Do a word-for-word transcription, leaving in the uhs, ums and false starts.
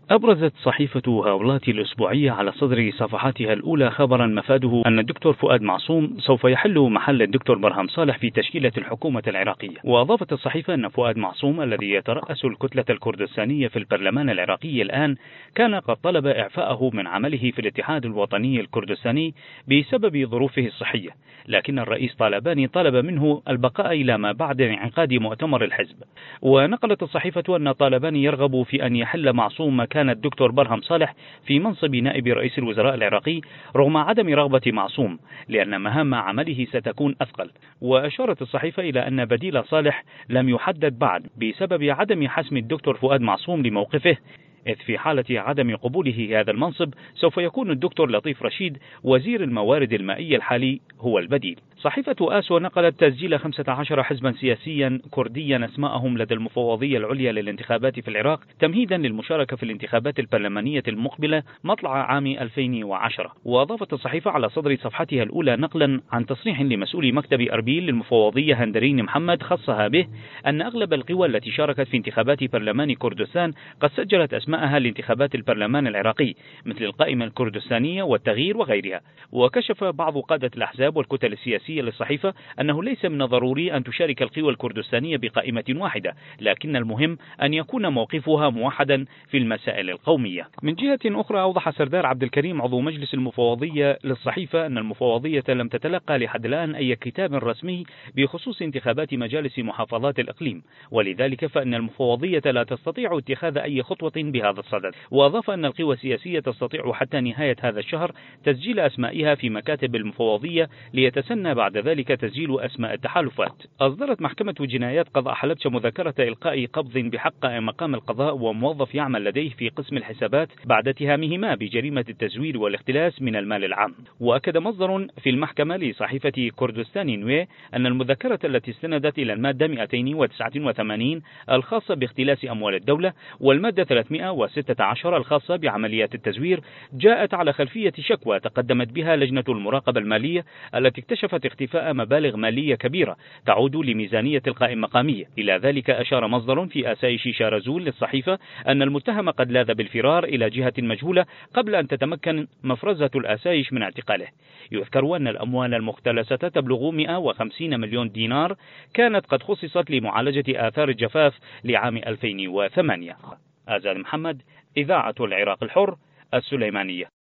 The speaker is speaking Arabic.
أبرزت صحيفة هاولاطي الأسبوعية على صدر صفحاتها الأولى خبرا مفاده أن الدكتور فؤاد معصوم سوف يحل محل الدكتور برهم صالح في تشكيلة الحكومة العراقية. وأضافت الصحيفة أن فؤاد معصوم الذي يترأس الكتلة الكردستانية في البرلمان العراقي الآن كان قد طلب إعفاءه من عمله في الاتحاد الوطني الكردستاني بسبب ظروفه الصحية، لكن الرئيس طالباني طلب منه البقاء إلى ما بعد انعقاد مؤتمر الحزب. ونقلت الصحيفة أن طالباني يرغب في أن يحل معصوم مكان كان الدكتور برهم صالح في منصب نائب رئيس الوزراء العراقي رغم عدم رغبة معصوم، لأن مهام عمله ستكون أثقل. وأشارت الصحيفة إلى أن بديل صالح لم يحدد بعد بسبب عدم حسم الدكتور فؤاد معصوم لموقفه، إذ في حالة عدم قبوله هذا المنصب سوف يكون الدكتور لطيف رشيد وزير الموارد المائية الحالي هو البديل. صحيفة آسو نقلت تسجيل خمسة عشر حزبا سياسيا كرديا أسماءهم لدى المفوضية العليا للانتخابات في العراق تمهيدا للمشاركة في الانتخابات البرلمانية المقبلة مطلع عام ألفين وعشرة. وأضافت الصحيفة على صدر صفحتها الأولى نقلا عن تصريح لمسؤول مكتب أربيل للمفوضية هندرين محمد خصها به أن أغلب القوى التي شاركت في انتخابات برلمان كردستان قد سجلت أسماءها لانتخابات البرلمان العراقي مثل القائمة الكردستانية والتغيير وغيرها. وكشف بعض قادة الأحزاب والكتل السياسية للصحيفة أنه ليس من الضروري أن تشارك القوى الكردستانية بقائمة واحدة، لكن المهم أن يكون موقفها موحدا في المسائل القومية. من جهة أخرى أوضح سردار عبد الكريم عضو مجلس المفوضية للصحيفة أن المفوضية لم تتلقى لحد الآن أي كتاب رسمي بخصوص انتخابات مجالس محافظات الإقليم، ولذلك فإن المفوضية لا تستطيع اتخاذ أي خطوة بهذا الصدد. وأضاف أن القوى السياسية تستطيع حتى نهاية هذا الشهر تسجيل أسمائها في مكاتب المفوضية ليتسنى بعد ذلك تسجيل أسماء التحالفات. أصدرت محكمة جنايات قضاء حلبشة مذكرة إلقاء قبض بحق مقام القضاء وموظف يعمل لديه في قسم الحسابات بعد اتهامهما بجريمة التزوير والاختلاس من المال العام. وأكد مصدر في المحكمة لصحيفة كردستان نوي أن المذكرة التي استندت إلى المادة مئتين وتسعة وثمانين الخاصة باختلاس أموال الدولة والمادة ثلاثمئة وستة عشر الخاصة بعمليات التزوير جاءت على خلفية شكوى تقدمت بها لجنة المراقبة المالية التي اكتشفت اختفاء مبالغ مالية كبيرة تعود لميزانية القائمة المقامية. إلى ذلك أشار مصدر في آسايش شارزول للصحيفة أن المتهم قد لاذ بالفرار إلى جهة مجهولة قبل أن تتمكن مفرزة الآسايش من اعتقاله. يذكر أن الأموال المختلسة تبلغ مئة وخمسين مليون دينار كانت قد خصصت لمعالجة آثار الجفاف لعام ألفين وثمانية. آزاد محمد، إذاعة العراق الحر، السليمانية.